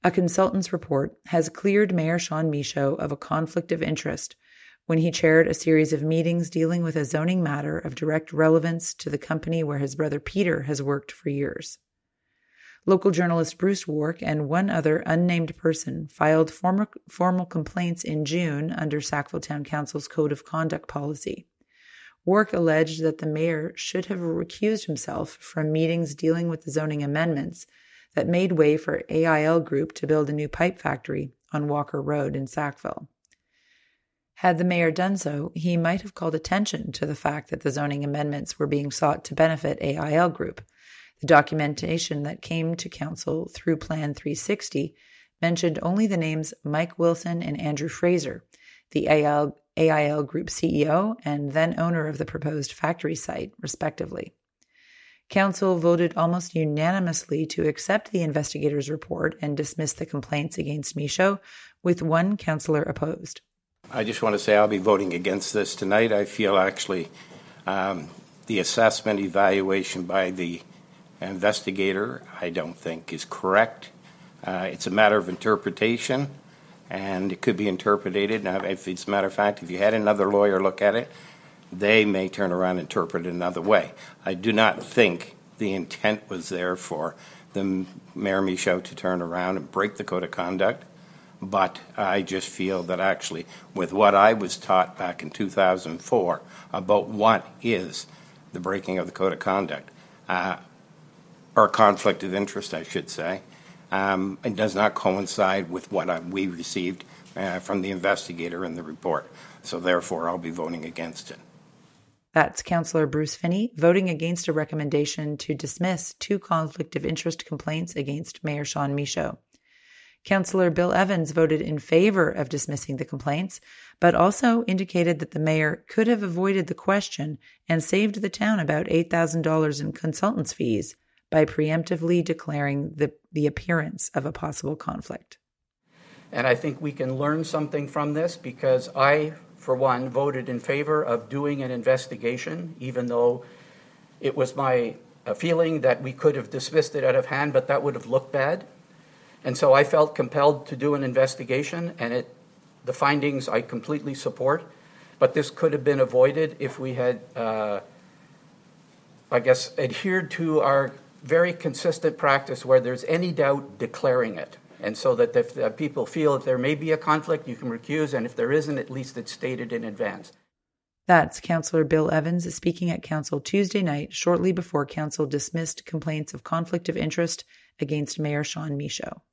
A consultant's report has cleared Mayor Sean Michaud of a conflict of interest when he chaired a series of meetings dealing with a zoning matter of direct relevance to the company where his brother Peter has worked for years. Local journalist Bruce Wark and one other unnamed person filed formal complaints in June under Sackville Town Council's Code of Conduct policy. Wark alleged that the mayor should have recused himself from meetings dealing with the zoning amendments that made way for AIL Group to build a new pipe factory on Walker Road in Sackville. Had the mayor done so, he might have called attention to the fact that the zoning amendments were being sought to benefit AIL Group. The documentation that came to council through Plan 360 mentioned only the names Mike Wilson and Andrew Fraser, the AIL Group CEO and then owner of the proposed factory site, respectively. Council voted almost unanimously to accept the investigator's report and dismiss the complaints against Michaud, with one councillor opposed. I just want to say I'll be voting against this tonight. I feel actually the assessment evaluation by the investigator I don't think is correct. It's a matter of interpretation, and it could be interpreted. Now, if it's a matter of fact, if you had another lawyer look at it, they may turn around and interpret it another way. I do not think the intent was there for the Mayor Michaud to turn around and break the Code of Conduct, but I just feel that actually with what I was taught back in 2004 about what is the breaking of the Code of Conduct, or conflict of interest, I should say, it does not coincide with what we received from the investigator in the report. So therefore, I'll be voting against it. That's Councillor Bruce Finney voting against a recommendation to dismiss 2 conflict of interest complaints against Mayor Sean Michaud. Councillor Bill Evans voted in favor of dismissing the complaints, but also indicated that the mayor could have avoided the question and saved the town about $8,000 in consultants' fees by preemptively declaring the appearance of a possible conflict. And I think we can learn something from this, because I, for one, voted in favor of doing an investigation, even though it was my feeling that we could have dismissed it out of hand, but that would have looked bad. And so I felt compelled to do an investigation, and the findings I completely support. But this could have been avoided if we had, adhered to our very consistent practice where there's any doubt, declaring it. And so that if people feel that there may be a conflict, you can recuse, and if there isn't, at least it's stated in advance. That's Councillor Bill Evans speaking at Council Tuesday night, shortly before Council dismissed complaints of conflict of interest against Mayor Sean Michaud.